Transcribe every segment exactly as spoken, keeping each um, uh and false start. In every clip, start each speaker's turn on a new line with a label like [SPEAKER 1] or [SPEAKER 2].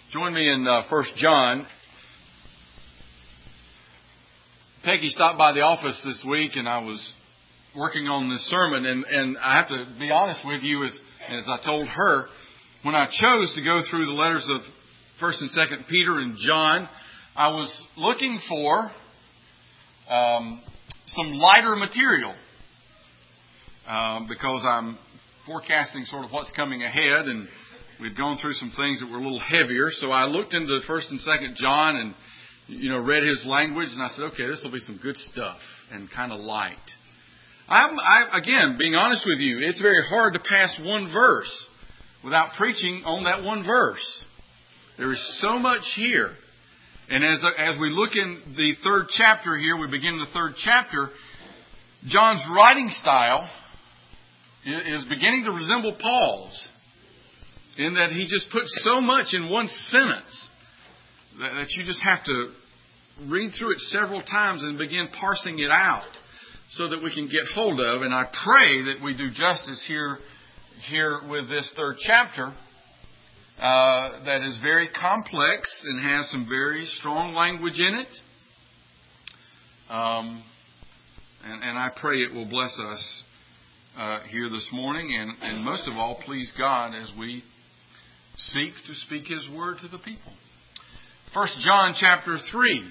[SPEAKER 1] Join me in uh, First John. Peggy stopped by the office this week, and I was working on this sermon. And, and I have to be honest with you, as, as I told her, when I chose to go through the letters of First and Second Peter and John, I was looking for um, some lighter material um, because I'm forecasting sort of what's coming ahead, and we'd gone through some things that were a little heavier. So I looked into First and Second John and, you know, read his language, and I said, okay, this will be some good stuff and kind of light. I'm, I, again, being honest with you, it's very hard to pass one verse without preaching on that one verse. There is so much here. And as, as we look in the third chapter here, we begin the third chapter, John's writing style is beginning to resemble Paul's, in that he just puts so much in one sentence that, that you just have to read through it several times and begin parsing it out so that we can get hold of. And I pray that we do justice here, here with this third chapter uh, that is very complex and has some very strong language in it. Um, and, and I pray it will bless us uh, here this morning. And, and most of all, please God as we seek to speak His word to the people. First John chapter three.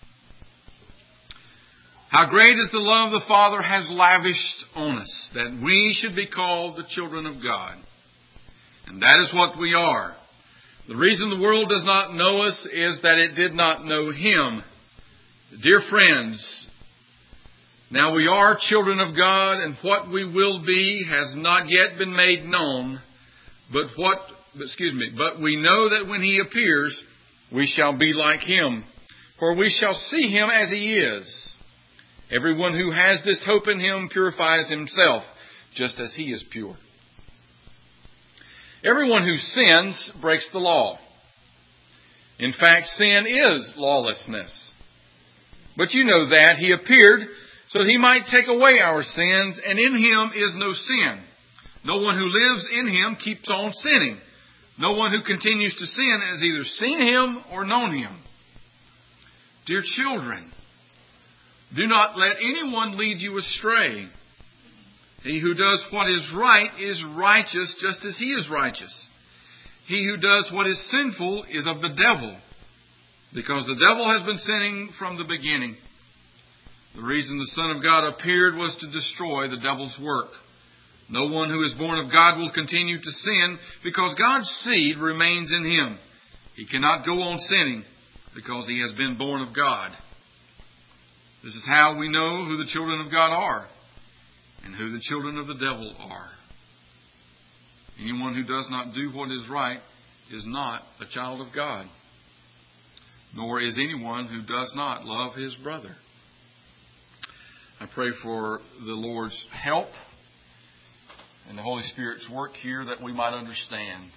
[SPEAKER 1] How great is the love the Father has lavished on us, that we should be called the children of God. And that is what we are. The reason the world does not know us is that it did not know Him. Dear friends, now we are children of God, and what we will be has not yet been made known, but what Excuse me, but we know that when He appears, we shall be like Him, for we shall see Him as He is. Everyone who has this hope in Him purifies himself, just as He is pure. Everyone who sins breaks the law. In fact, sin is lawlessness. But you know that He appeared so that He might take away our sins, and in Him is no sin. No one who lives in Him keeps on sinning. No one who continues to sin has either seen Him or known Him. Dear children, do not let anyone lead you astray. He who does what is right is righteous just as he is righteous. He who does what is sinful is of the devil, because the devil has been sinning from the beginning. The reason the Son of God appeared was to destroy the devil's work. No one who is born of God will continue to sin, because God's seed remains in him. He cannot go on sinning because he has been born of God. This is how we know who the children of God are and who the children of the devil are. Anyone who does not do what is right is not a child of God, nor is anyone who does not love his brother. I pray for the Lord's help and the Holy Spirit's work here, that we might understand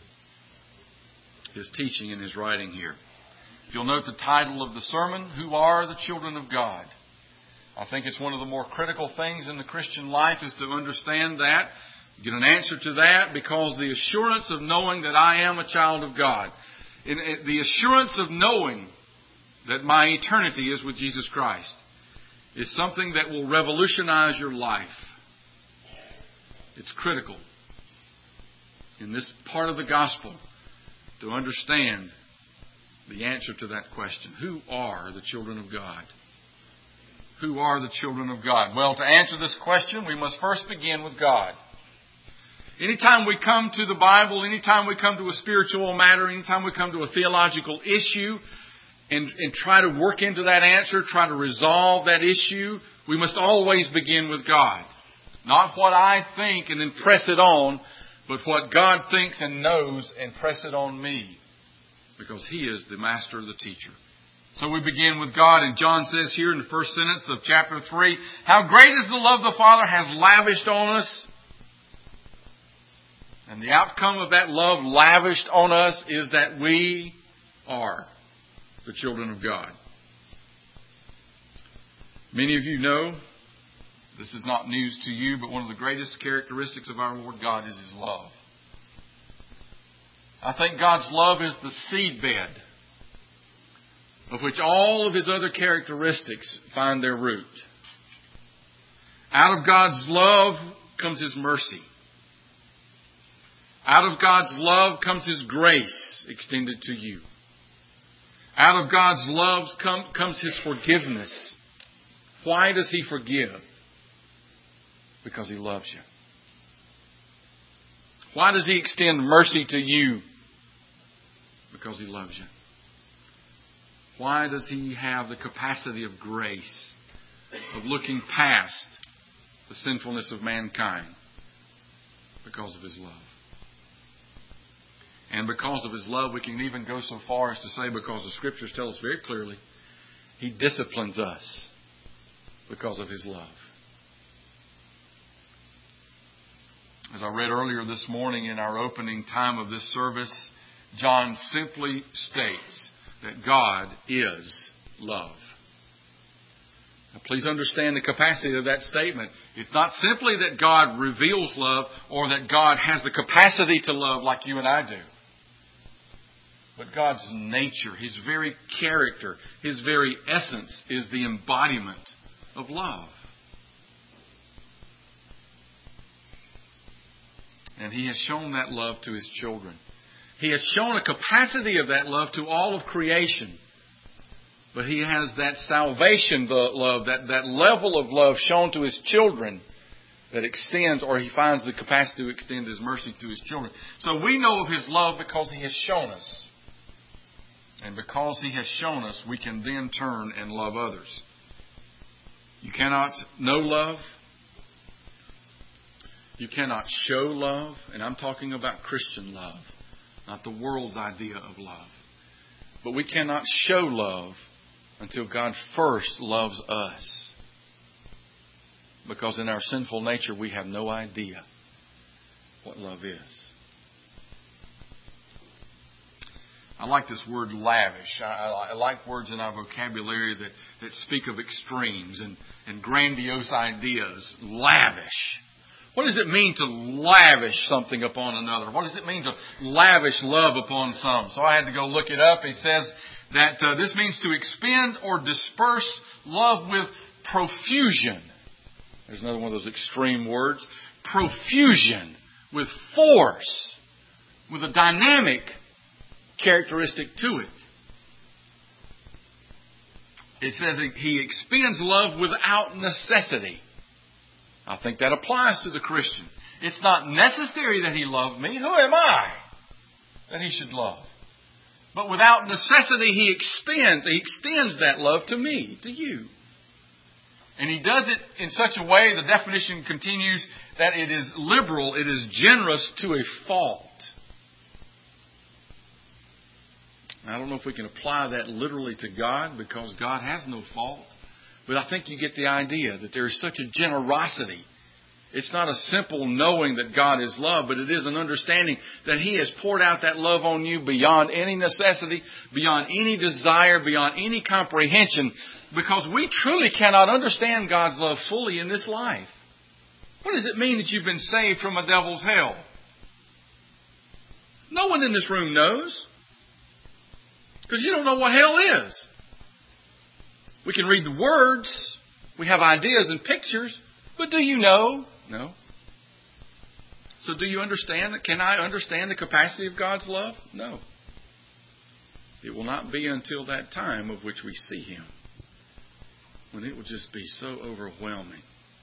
[SPEAKER 1] His teaching and His writing here. You'll note the title of the sermon, Who Are the Children of God? I think it's one of the more critical things in the Christian life is to understand that, get an answer to that, because the assurance of knowing that I am a child of God, in the assurance of knowing that my eternity is with Jesus Christ, is something that will revolutionize your life. It's critical in this part of the gospel to understand the answer to that question. Who are the children of God? Who are the children of God? Well, to answer this question, we must first begin with God. Anytime we come to the Bible, anytime we come to a spiritual matter, anytime we come to a theological issue and, and try to work into that answer, try to resolve that issue, we must always begin with God. Not what I think and then press it on, but what God thinks and knows and press it on me. Because He is the master, the teacher. So we begin with God, and John says here in the first sentence of chapter three, how great is the love the Father has lavished on us. And the outcome of that love lavished on us is that we are the children of God. Many of you know, this is not news to you, but one of the greatest characteristics of our Lord God is His love. I think God's love is the seedbed of which all of His other characteristics find their root. Out of God's love comes His mercy. Out of God's love comes His grace extended to you. Out of God's love come, comes His forgiveness. Why does He forgive? Because He loves you. Why does He extend mercy to you? Because He loves you. Why does He have the capacity of grace, of looking past the sinfulness of mankind? Because of His love. And because of His love, we can even go so far as to say, because the Scriptures tell us very clearly, He disciplines us because of His love. As I read earlier this morning in our opening time of this service, John simply states that God is love. Now, please understand the capacity of that statement. It's not simply that God reveals love or that God has the capacity to love like you and I do. But God's nature, His very character, His very essence is the embodiment of love. And He has shown that love to His children. He has shown a capacity of that love to all of creation. But He has that salvation love, that, that level of love shown to His children that extends, or He finds the capacity to extend His mercy to His children. So we know of His love because He has shown us. And because He has shown us, we can then turn and love others. You cannot know love. You cannot show love. And I'm talking about Christian love, not the world's idea of love. But we cannot show love until God first loves us. Because in our sinful nature, we have no idea what love is. I like this word lavish. I, I like words in our vocabulary that, that speak of extremes and, and grandiose ideas. Lavish. What does it mean to lavish something upon another? What does it mean to lavish love upon some? So I had to go look it up. He says that uh, this means to expend or disperse love with profusion. There's another one of those extreme words. Profusion. With force. With a dynamic characteristic to it. It says He expends love without necessity. I think that applies to the Christian. It's not necessary that he love me. Who am I that he should love? But without necessity, He expends, He extends that love to me, to you. And He does it in such a way, the definition continues, that it is liberal, it is generous to a fault. I don't know if we can apply that literally to God, because God has no fault. But I think you get the idea that there is such a generosity. It's not a simple knowing that God is love, but it is an understanding that He has poured out that love on you beyond any necessity, beyond any desire, beyond any comprehension, because we truly cannot understand God's love fully in this life. What does it mean that you've been saved from a devil's hell? No one in this room knows. Because you don't know what hell is. We can read the words. We have ideas and pictures. But do you know? No. So do you understand? Can I understand the capacity of God's love? No. It will not be until that time of which we see Him, when it will just be so overwhelming.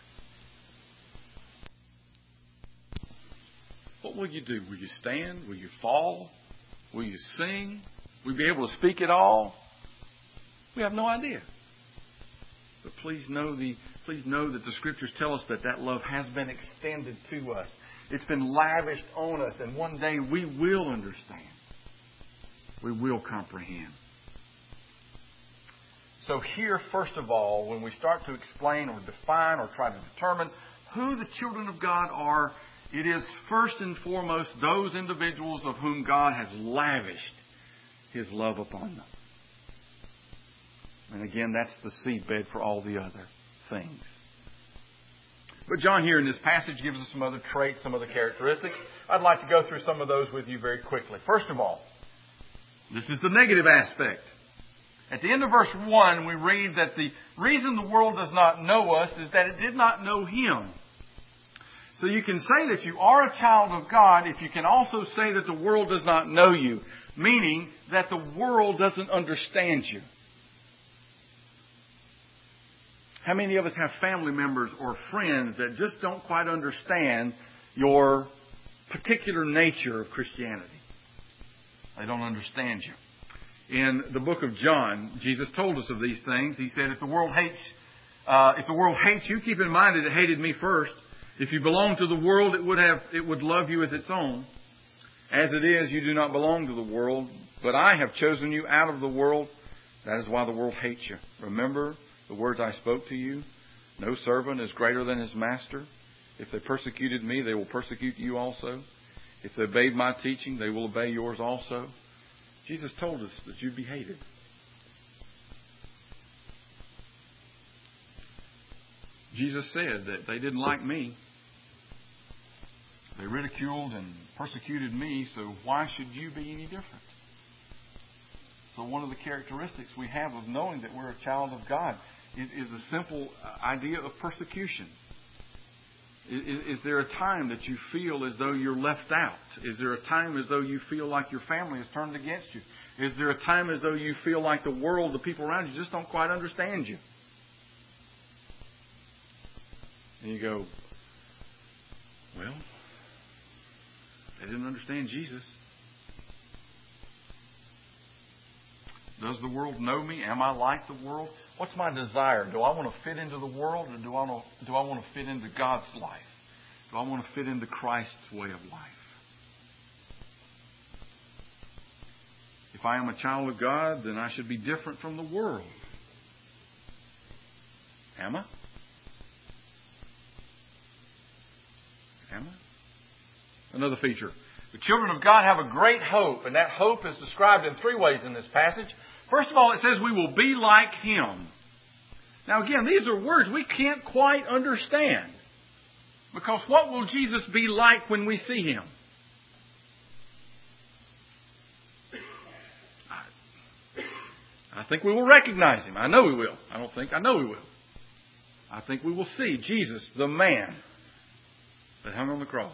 [SPEAKER 1] What will you do? Will you stand? Will you fall? Will you sing? Will you be able to speak at all? We have no idea. But please know the please know that the Scriptures tell us that that love has been extended to us. It's been lavished on us, and one day we will understand. We will comprehend. So here, first of all, when we start to explain or define or try to determine who the children of God are, it is first and foremost those individuals of whom God has lavished His love upon them. And again, that's the seedbed for all the other things. But John here in this passage gives us some other traits, some other characteristics. I'd like to go through some of those with you very quickly. First of all, this is the negative aspect. At the end of verse one, we read that the reason the world does not know us is that it did not know Him. So you can say that you are a child of God if you can also say that the world does not know you, meaning that the world doesn't understand you. How many of us have family members or friends that just don't quite understand your particular nature of Christianity? They don't understand you. In the book of John, Jesus told us of these things. He said, if the world hates, uh, if the world hates you, keep in mind that it hated me first. If you belong to the world, it would have, it would love you as its own. As it is, you do not belong to the world, but I have chosen you out of the world. That is why the world hates you. Remember the words I spoke to you. No servant is greater than his master. If they persecuted me, they will persecute you also. If they obeyed my teaching, they will obey yours also. Jesus told us that you'd be hated. Jesus said that they didn't like me. They ridiculed and persecuted me, so why should you be any different? So one of the characteristics we have of knowing that we're a child of God is, is a simple idea of persecution. Is, is there a time that you feel as though you're left out? Is there a time as though you feel like your family has turned against you? Is there a time as though you feel like the world, the people around you, just don't quite understand you? And you go, well, they didn't understand Jesus. Does the world know me? Am I like the world? What's my desire? Do I want to fit into the world, or do I want to, do I want to fit into God's life? Do I want to fit into Christ's way of life? If I am a child of God, then I should be different from the world. Am I? Am I? Another feature. The children of God have a great hope, and that hope is described in three ways in this passage. First of all, it says we will be like Him. Now again, these are words we can't quite understand. Because what will Jesus be like when we see Him? I, I think we will recognize Him. I know we will. I don't think, I know we will. I think we will see Jesus, the man that hung on the cross,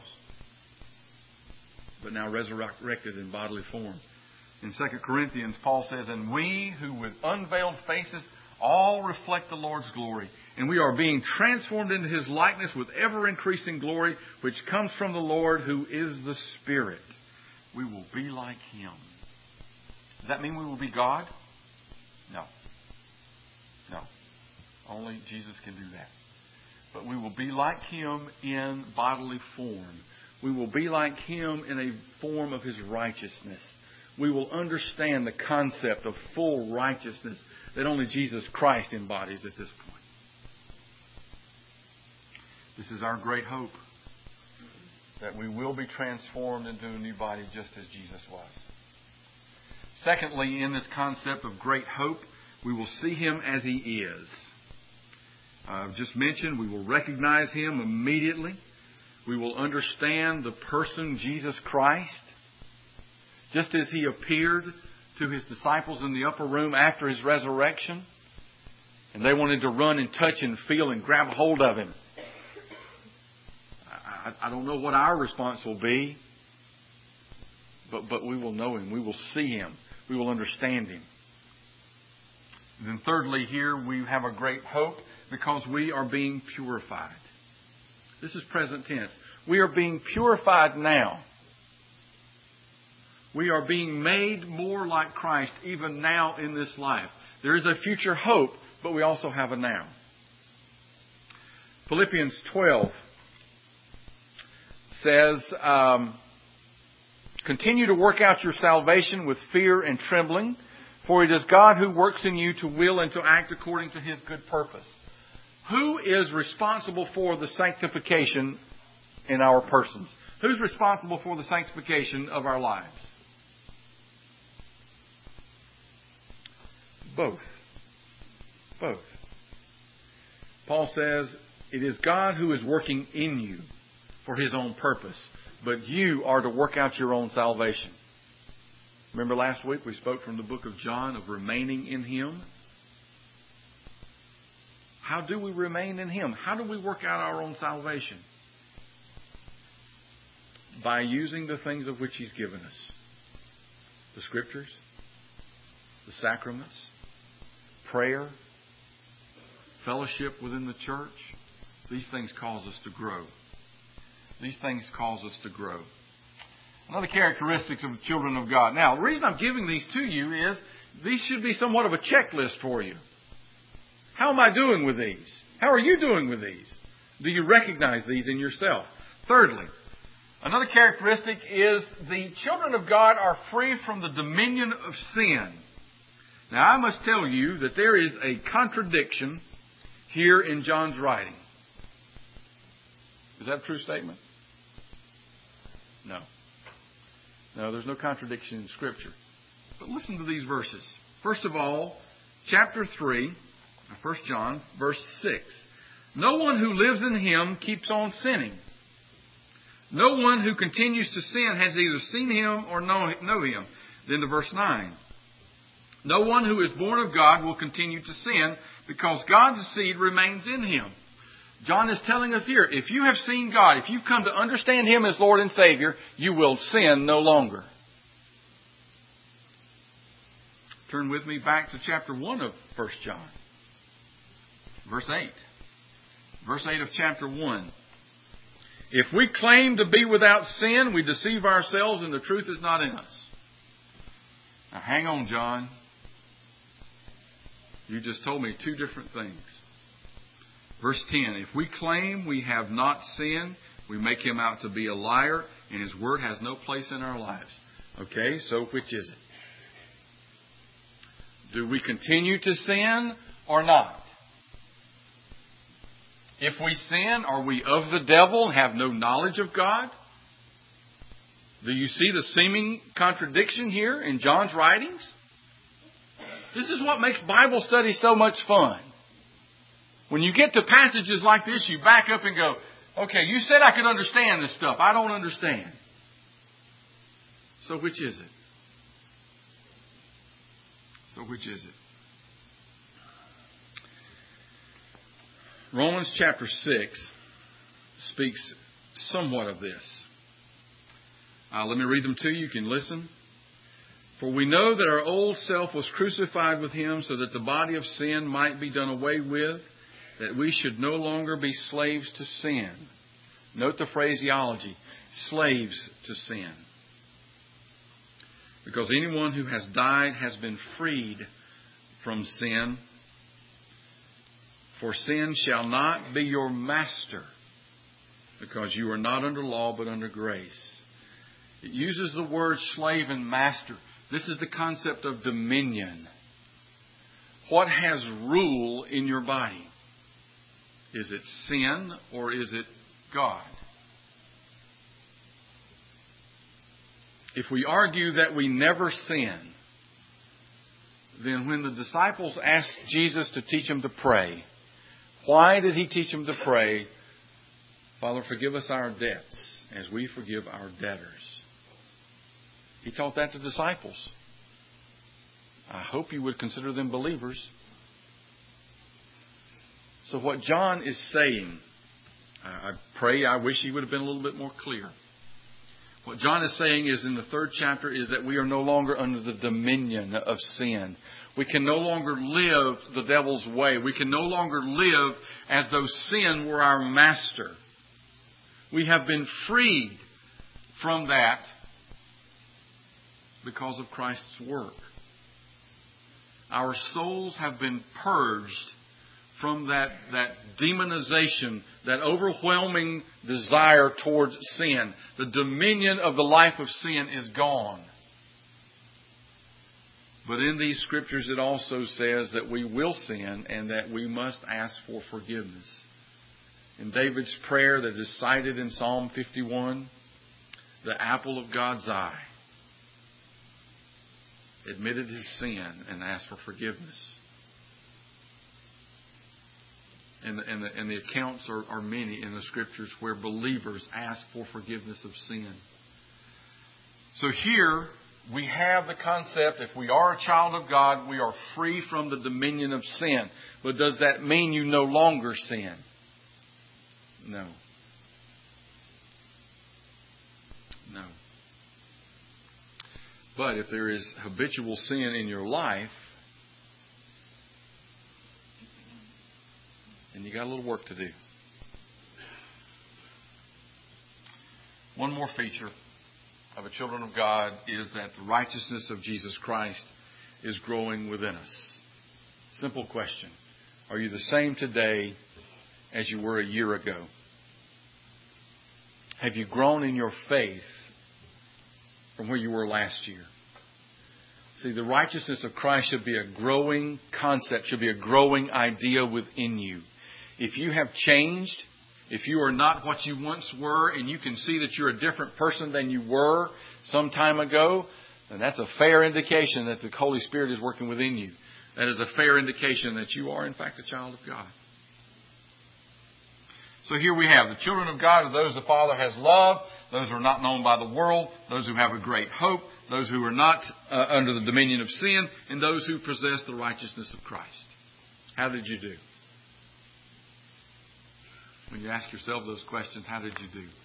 [SPEAKER 1] but now resurrected in bodily form. In Second Corinthians, Paul says, and we who with unveiled faces all reflect the Lord's glory, and we are being transformed into His likeness with ever-increasing glory, which comes from the Lord, who is the Spirit. We will be like Him. Does that mean we will be God? No. No. Only Jesus can do that. But we will be like Him in bodily form. We will be like Him in a form of His righteousness. We will understand the concept of full righteousness that only Jesus Christ embodies at this point. This is our great hope, that we will be transformed into a new body just as Jesus was. Secondly, in this concept of great hope, we will see Him as He is. I've just mentioned we will recognize Him immediately. We will understand the person Jesus Christ. Just as He appeared to His disciples in the upper room after His resurrection, and they wanted to run and touch and feel and grab hold of Him. I, I, I don't know what our response will be, but, but we will know Him. We will see Him. We will understand Him. And then thirdly, here we have a great hope because we are being purified. This is present tense. We are being purified now. We are being made more like Christ even now in this life. There is a future hope, but we also have a now. Philippians twelve says, um, continue to work out your salvation with fear and trembling, for it is God who works in you to will and to act according to His good purpose. Who is responsible for the sanctification in our persons? Who's responsible for the sanctification of our lives? Both. Both. Paul says, It is God who is working in you for His own purpose. But you are to work out your own salvation. Remember last week we spoke from the book of John of remaining in Him? How do we remain in Him? How do we work out our own salvation? By using the things of which He's given us. The Scriptures, the sacraments, prayer, fellowship within the church. These things cause us to grow. These things cause us to grow. Another characteristics of the children of God. Now, the reason I'm giving these to you is these should be somewhat of a checklist for you. How am I doing with these? How are you doing with these? Do you recognize these in yourself? Thirdly, another characteristic is the children of God are free from the dominion of sin. Now, I must tell you that there is a contradiction here in John's writing. Is that a true statement? No. No, there's no contradiction in Scripture. But listen to these verses. First of all, chapter three, First John, verse six. No one who lives in Him keeps on sinning. No one who continues to sin has either seen Him or know, know Him. Then to verse nine. No one who is born of God will continue to sin because God's seed remains in him. John is telling us here, if you have seen God, if you've come to understand Him as Lord and Savior, you will sin no longer. Turn with me back to chapter one of First John. Verse eight. Verse eight of chapter one. If we claim to be without sin, we deceive ourselves and the truth is not in us. Now hang on, John. You just told me two different things. Verse ten, if we claim we have not sinned, we make Him out to be a liar, and His word has no place in our lives. Okay, so which is it? Do we continue to sin or not? If we sin, are we of the devil and have no knowledge of God? Do you see the seeming contradiction here in John's writings? This is what makes Bible study so much fun. When you get to passages like this, you back up and go, okay, you said I could understand this stuff. I don't understand. So which is it? So which is it? Romans chapter six speaks somewhat of this. Uh, let me read them to you. You can listen. For we know that our old self was crucified with Him so that the body of sin might be done away with, that we should no longer be slaves to sin. Note the phraseology, slaves to sin. Because anyone who has died has been freed from sin. For sin shall not be your master, because you are not under law but under grace. It uses the word slave and master. This is the concept of dominion. What has rule in your body? Is it sin or is it God? If we argue that we never sin, then when the disciples asked Jesus to teach them to pray, why did He teach them to pray, Father, forgive us our debts as we forgive our debtors? He taught that to disciples. I hope you would consider them believers. So what John is saying, I pray, I wish he would have been a little bit more clear. What John is saying is in the third chapter is that we are no longer under the dominion of sin. We can no longer live the devil's way. We can no longer live as though sin were our master. We have been freed from that because of Christ's work. Our souls have been purged from that, that demonization, that overwhelming desire towards sin. The dominion of the life of sin is gone. But in these scriptures it also says that we will sin and that we must ask for forgiveness. In David's prayer that is cited in Psalm fifty-one, the apple of God's eye admitted his sin and asked for forgiveness. And the, and the, and the accounts are, are many in the Scriptures where believers ask for forgiveness of sin. So here we have the concept, if we are a child of God, we are free from the dominion of sin. But does that mean you no longer sin? No. No. But if there is habitual sin in your life, then you got a little work to do. One more feature of a children of God is that the righteousness of Jesus Christ is growing within us. Simple question. Are you the same today as you were a year ago? Have you grown in your faith from where you were last year? See, the righteousness of Christ should be a growing concept, should be a growing idea within you. If you have changed, if you are not what you once were, and you can see that you're a different person than you were some time ago, then that's a fair indication that the Holy Spirit is working within you. That is a fair indication that you are, in fact, a child of God. So here we have the children of God are those the Father has loved, those who are not known by the world, those who have a great hope, those who are not uh, under the dominion of sin, and those who possess the righteousness of Christ. How did you do? When you ask yourself those questions, how did you do?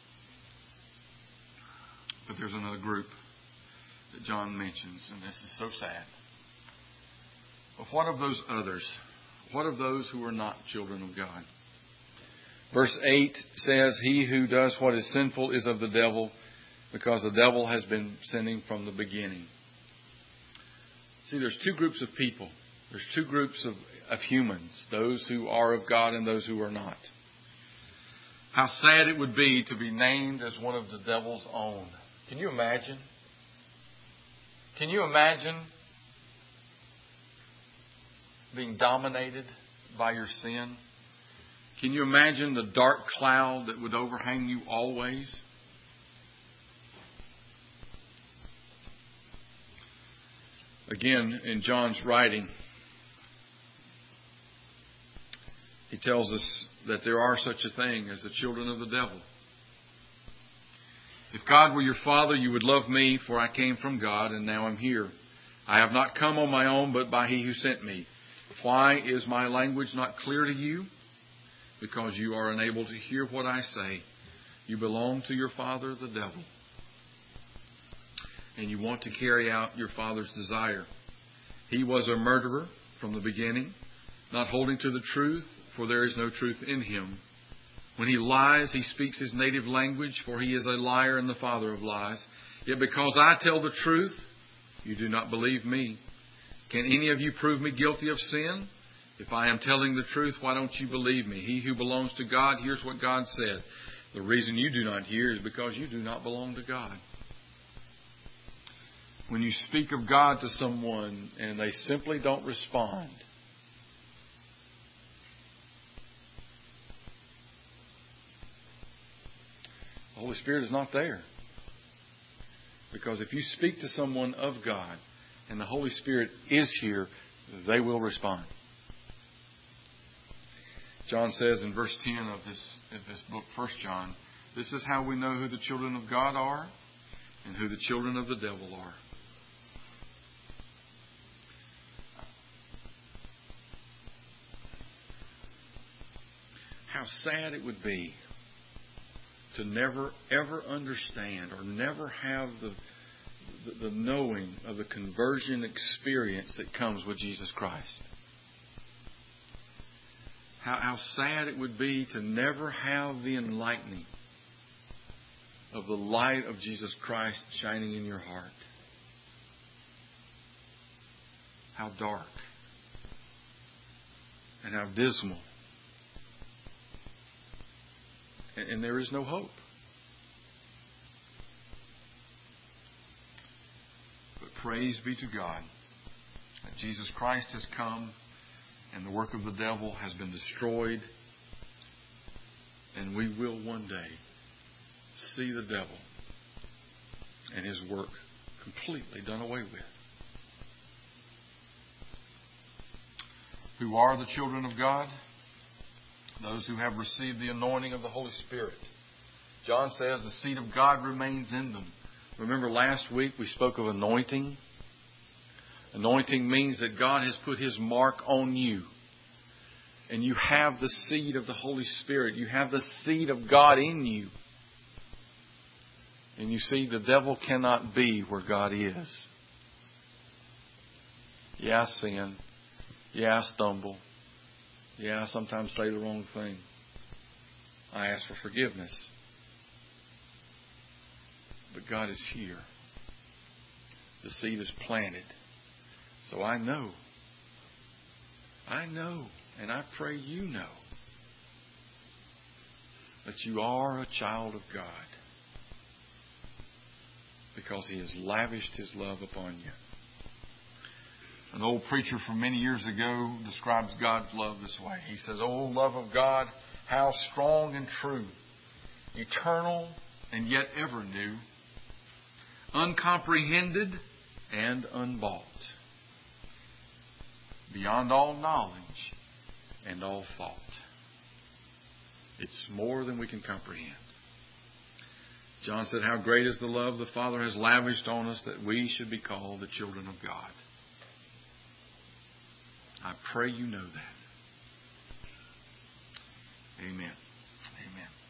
[SPEAKER 1] But there's another group that John mentions, and this is so sad. But what of those others? What of those who are not children of God? Verse eight says, "He who does what is sinful is of the devil, because the devil has been sinning from the beginning." See, there's two groups of people. There's two groups of, of humans, those who are of God and those who are not. How sad it would be to be named as one of the devil's own. Can you imagine? Can you imagine being dominated by your sin? Can you imagine the dark cloud that would overhang you always? Again, in John's writing, he tells us that there are such a thing as the children of the devil. "If God were your Father, you would love me, for I came from God, and now I'm here. I have not come on my own, but by He who sent me. Why is my language not clear to you? Because you are unable to hear what I say. You belong to your father, the devil, and you want to carry out your father's desire. He was a murderer from the beginning, not holding to the truth, for there is no truth in him. When he lies, he speaks his native language, for he is a liar and the father of lies. Yet because I tell the truth, you do not believe me. Can any of you prove me guilty of sin? If I am telling the truth, why don't you believe me? He who belongs to God hears what God said. The reason you do not hear is because you do not belong to God." When you speak of God to someone and they simply don't respond, the Holy Spirit is not there. Because if you speak to someone of God and the Holy Spirit is here, they will respond. John says in verse ten of this, of this book, First John, "This is how we know who the children of God are and who the children of the devil are." How sad it would be to never, ever understand or never have the, the, the knowing of the conversion experience that comes with Jesus Christ. How, how sad it would be to never have the enlightening of the light of Jesus Christ shining in your heart. How dark and how dismal. And, and there is no hope. But praise be to God that Jesus Christ has come and the work of the devil has been destroyed. And we will one day see the devil and his work completely done away with. Who are the children of God? those who have received the anointing of the Holy Spirit. John says the seed of God remains in them. Remember last week we spoke of anointing? Anointing means that God has put His mark on you. And you have the seed of the Holy Spirit. You have the seed of God in you. And you see, the devil cannot be where God is. Yeah, I sin. Yeah, I stumble. Yeah, I sometimes say the wrong thing. I ask for forgiveness. But God is here. The seed is planted. So I know. I know. And I pray you know that you are a child of God. Because He has lavished His love upon you. An old preacher from many years ago describes God's love this way. He says, "Oh, love of God, how strong and true, eternal and yet ever new, uncomprehended and unbought, beyond all knowledge and all thought." It's more than we can comprehend. John said, "How great is the love the Father has lavished on us that we should be called the children of God." I pray you know that. Amen.